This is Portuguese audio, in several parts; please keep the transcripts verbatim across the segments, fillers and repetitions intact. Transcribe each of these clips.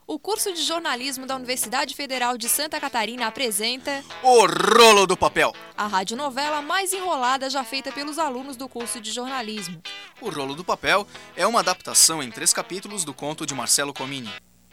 O curso de jornalismo da Universidade Federal de Santa Catarina apresenta O Rolo do Papel, a radionovela mais enrolada já feita pelos alunos do curso de jornalismo. O Rolo do Papel é uma adaptação em três capítulos do conto de Marcelo Comini.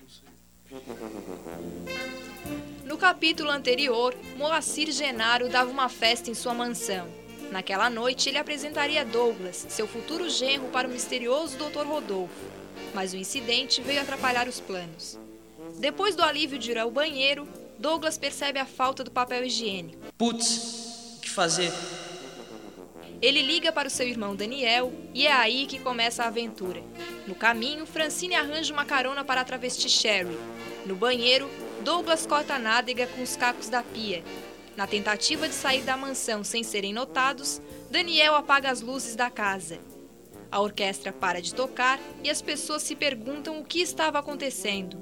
No capítulo anterior, Moacir Genaro dava uma festa em sua mansão. Naquela noite, ele apresentaria Douglas, seu futuro genro, para o misterioso doutor Rodolfo. Mas o incidente veio atrapalhar os planos. Depois do alívio de ir ao banheiro, Douglas percebe a falta do papel higiênico. Putz, o que fazer? Ele liga para o seu irmão Daniel e é aí que começa a aventura. No caminho, Francine arranja uma carona para a travesti Sherry. No banheiro, Douglas corta a nádega com os cacos da pia. Na tentativa de sair da mansão sem serem notados, Daniel apaga as luzes da casa. A orquestra para de tocar e as pessoas se perguntam o que estava acontecendo.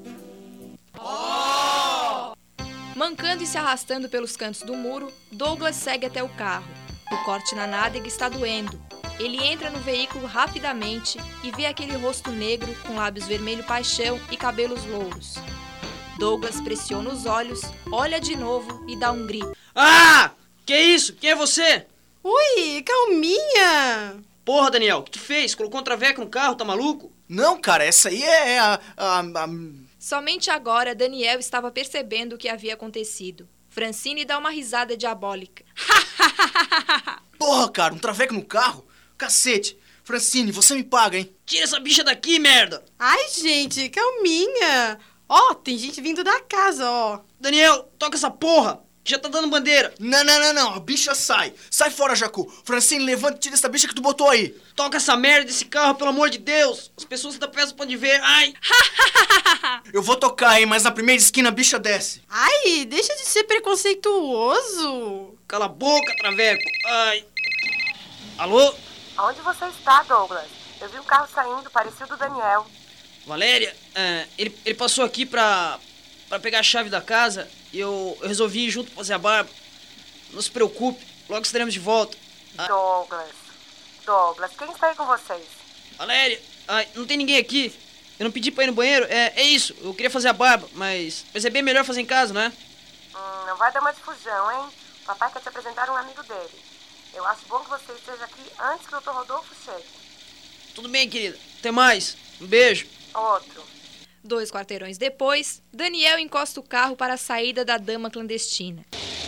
Oh! Mancando e se arrastando pelos cantos do muro, Douglas segue até o carro. O corte na nádega está doendo. Ele entra no veículo rapidamente e vê aquele rosto negro com lábios vermelho paixão e cabelos louros. Douglas pressiona os olhos, olha de novo e dá um grito. Ah! Que isso? Quem é você? Ui, calminha! Porra, Daniel, o que tu fez? Colocou um traveco no carro, tá maluco? Não, cara, essa aí é a... a, a... Somente agora, Daniel estava percebendo o que havia acontecido. Francine dá uma risada diabólica. Porra, cara, um traveco no carro? Cacete! Francine, você me paga, hein? Tira essa bicha daqui, merda! Ai, gente, calminha! Ó, tem gente vindo da casa, ó. Daniel, toca essa porra! Já tá dando bandeira. Não, não, não, não, a bicha sai. Sai fora, Jacu. Francine, levanta e tira essa bicha que tu botou aí. Toca essa merda desse carro, pelo amor de Deus. As pessoas da festa podem ver. Ai. Eu vou tocar, hein, mas na primeira esquina a bicha desce. Ai, deixa de ser preconceituoso. Cala a boca, traveco. Ai. Alô? Onde você está, Douglas? Eu vi um carro saindo, parecido do Daniel. Valéria, é, ele, ele passou aqui pra, pra pegar a chave da casa e eu, eu resolvi ir junto pra fazer a barba. Não se preocupe, logo estaremos de volta. Ah. Douglas, Douglas, quem está aí com vocês? Valéria, ai, não tem ninguém aqui. Eu não pedi pra ir no banheiro, é, é isso, eu queria fazer a barba, mas, mas é bem melhor fazer em casa, não é? Hum, não vai dar uma difusão, hein? O papai quer te apresentar um amigo dele. Eu acho bom que você esteja aqui antes que o doutor Rodolfo chegue. Tudo bem, querida. Até mais. Um beijo. Outro. Dois quarteirões depois, Daniel encosta o carro para a saída da dama clandestina.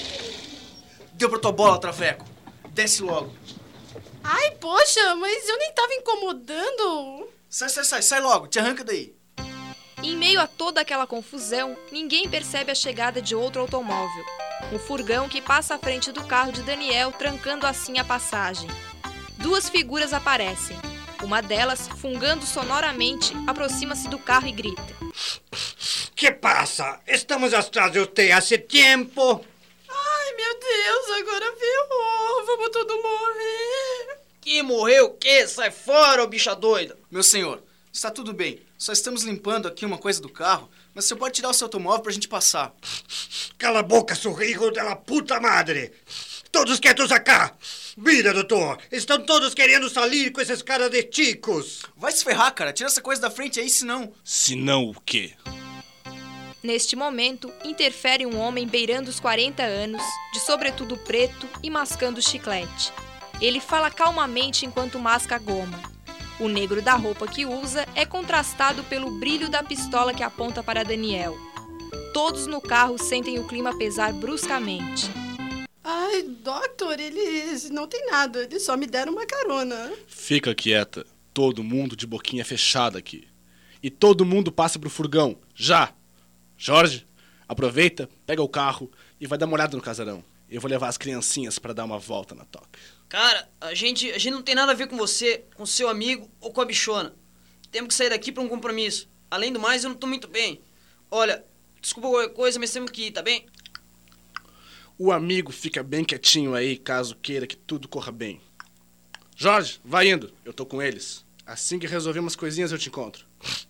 Deu pra tua bola, traveco. Desce logo. Ai, poxa, mas eu nem tava incomodando. Sai, sai, sai, sai logo. Te arranca daí. Em meio a toda aquela confusão, ninguém percebe a chegada de outro automóvel. Um furgão que passa à frente do carro de Daniel, trancando assim a passagem. Duas figuras aparecem. Uma delas, fungando sonoramente, aproxima-se do carro e grita. Que passa? Estamos atrás de você há tempo. Ai, meu Deus, agora ferrou. Vamos todos morrer. Que morreu o quê? Sai fora, ô bicha doida. Meu senhor, está tudo bem. Só estamos limpando aqui uma coisa do carro, mas você pode tirar o seu automóvel pra gente passar. Cala a boca, seu hijo de la puta madre. Todos quietos acá. Mira, doutor, estão todos querendo sair com esses caras de chicos. Vai se ferrar, cara. Tira essa coisa da frente aí, senão... Senão o quê? Neste momento, interfere um homem beirando os quarenta anos, de sobretudo preto e mascando chiclete. Ele fala calmamente enquanto masca a goma. O negro da roupa que usa é contrastado pelo brilho da pistola que aponta para Daniel. Todos no carro sentem o clima pesar bruscamente. Ai, doutor, eles não tem nada. Eles só me deram uma carona. Fica quieta. Todo mundo de boquinha fechada aqui. E todo mundo passa pro furgão. Já! Jorge, aproveita, pega o carro e vai dar uma olhada no casarão. Eu vou levar as criancinhas pra dar uma volta na toca. Cara, a gente, a gente não tem nada a ver com você, com seu amigo ou com a bichona. Temos que sair daqui pra um compromisso. Além do mais, eu não tô muito bem. Olha, desculpa qualquer coisa, mas temos que ir, tá bem? O amigo fica bem quietinho aí, caso queira que tudo corra bem. Jorge, vai indo. Eu tô com eles. Assim que resolver umas coisinhas, eu te encontro.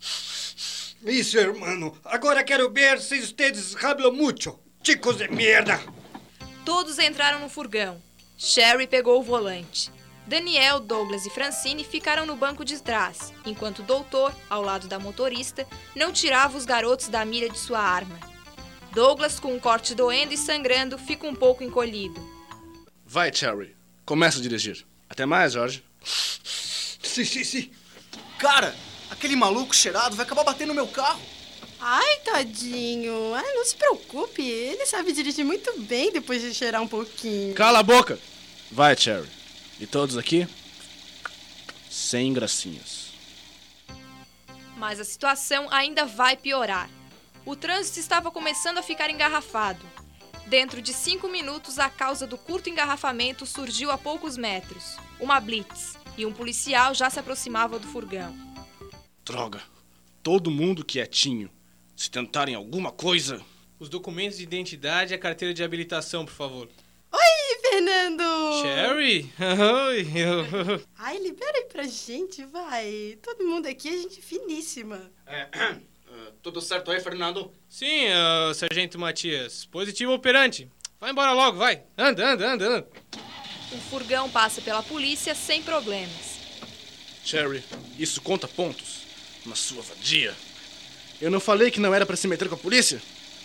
Isso, hermano. Agora quero ver se ustedes hablam mucho. Chicos de merda. Todos entraram no furgão. Sherry pegou o volante. Daniel, Douglas e Francine ficaram no banco de trás, enquanto o doutor, ao lado da motorista, não tirava os garotos da mira de sua arma. Douglas, com um corte doendo e sangrando, fica um pouco encolhido. Vai, Cherry. Começa a dirigir. Até mais, Jorge. Sim, sim, sim. Cara, aquele maluco cheirado vai acabar batendo no meu carro. Ai, tadinho. Ai, não se preocupe. Ele sabe dirigir muito bem depois de cheirar um pouquinho. Cala a boca! Vai, Cherry. E todos aqui, sem gracinhas. Mas a situação ainda vai piorar. O trânsito estava começando a ficar engarrafado. Dentro de cinco minutos, a causa do curto engarrafamento surgiu a poucos metros. Uma blitz. E um policial já se aproximava do furgão. Droga. Todo mundo quietinho. Se tentarem alguma coisa... Os documentos de identidade e a carteira de habilitação, por favor. Oi, Fernando! Sherry? Oi. Ai, libera aí pra gente, vai. Todo mundo aqui é gente finíssima. É, tudo certo aí, Fernando? Sim, uh, Sargento Matias. Positivo operante. Vai embora logo, vai. Anda, anda, anda, anda. O furgão passa pela polícia sem problemas. Cherry, isso conta pontos. Na sua vadia. Eu não falei que não era pra se meter com a polícia?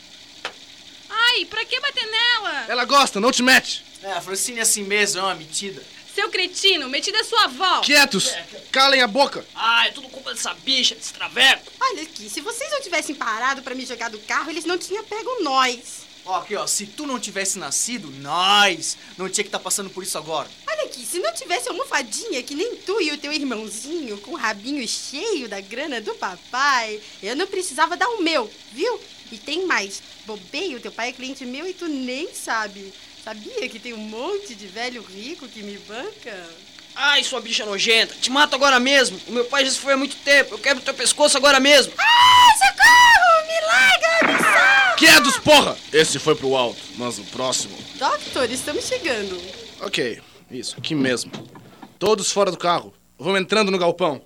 Ai, pra que bater nela? Ela gosta, não te mete. É, a Francine é assim mesmo, é uma metida. Seu cretino, metida é sua avó. Quietos! Calem a boca! Ah, é tudo culpa dessa bicha, desse traveco. Olha aqui, se vocês não tivessem parado pra me jogar do carro, eles não tinham pego nós. Ó, aqui, ó, se tu não tivesse nascido, nós não tinha que estar passando por isso agora. Olha aqui, se não tivesse almofadinha que nem tu e o teu irmãozinho com o rabinho cheio da grana do papai, eu não precisava dar o meu, viu? E tem mais, bobei, o teu pai é cliente meu e tu nem sabe. Sabia que tem um monte de velho rico que me banca? Ai, sua bicha nojenta, te mato agora mesmo. O meu pai já se foi há muito tempo, eu quebro teu pescoço agora mesmo. Ah, socorro! Me larga, me salva! Quietos, porra! Esse foi pro alto, mas o próximo... Doctor, estamos chegando. Ok, isso, aqui mesmo. Todos fora do carro. Vão entrando no galpão.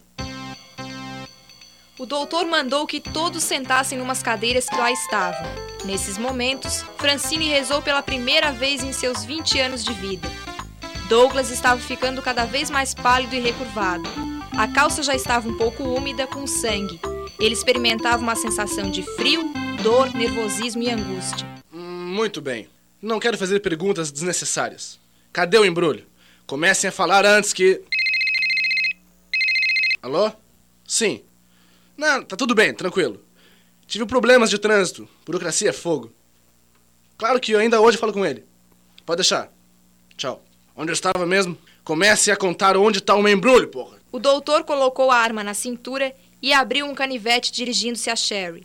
O doutor mandou que todos sentassem numas cadeiras que lá estavam. Nesses momentos, Francine rezou pela primeira vez em seus vinte anos de vida. Douglas estava ficando cada vez mais pálido e recurvado. A calça já estava um pouco úmida com sangue. Ele experimentava uma sensação de frio, dor, nervosismo e angústia. Hum, muito bem. Não quero fazer perguntas desnecessárias. Cadê o embrulho? Comecem a falar antes que... Alô? Sim. Não, tá tudo bem, tranquilo. Tive problemas de trânsito. Burocracia é fogo. Claro que eu ainda hoje falo com ele. Pode deixar. Tchau. Onde eu estava mesmo? Comece a contar onde está o meu embrulho, porra. O doutor colocou a arma na cintura e abriu um canivete dirigindo-se a Sherry.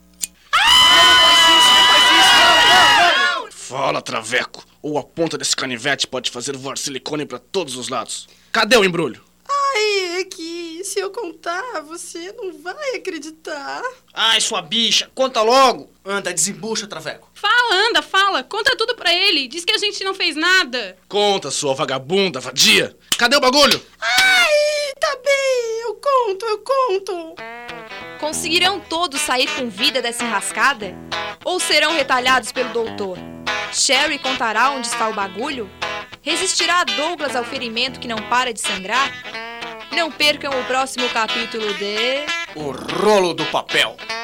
Fala, traveco. Ou a ponta desse canivete pode fazer voar silicone pra todos os lados. Cadê o embrulho? Ai, é que se eu contar, você não vai acreditar. Ai, sua bicha, conta logo. Anda, desembucha, traveco. Fala, anda, fala. Conta tudo pra ele. Diz que a gente não fez nada. Conta, sua vagabunda, vadia. Cadê o bagulho? Ai, tá bem. Eu conto, eu conto. Conseguirão todos sair com vida dessa enrascada? Ou serão retalhados pelo doutor? Sherry contará onde está o bagulho? Resistirá Douglas ao ferimento que não para de sangrar? Não percam o próximo capítulo de... O Rolo do Papel.